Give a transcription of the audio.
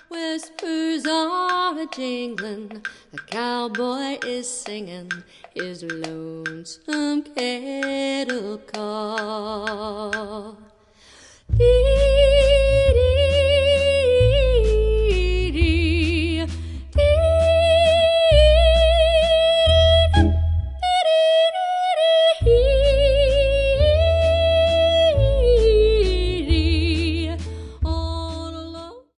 whispers are a-jingling, the cowboy is singing his lonesome cattle call.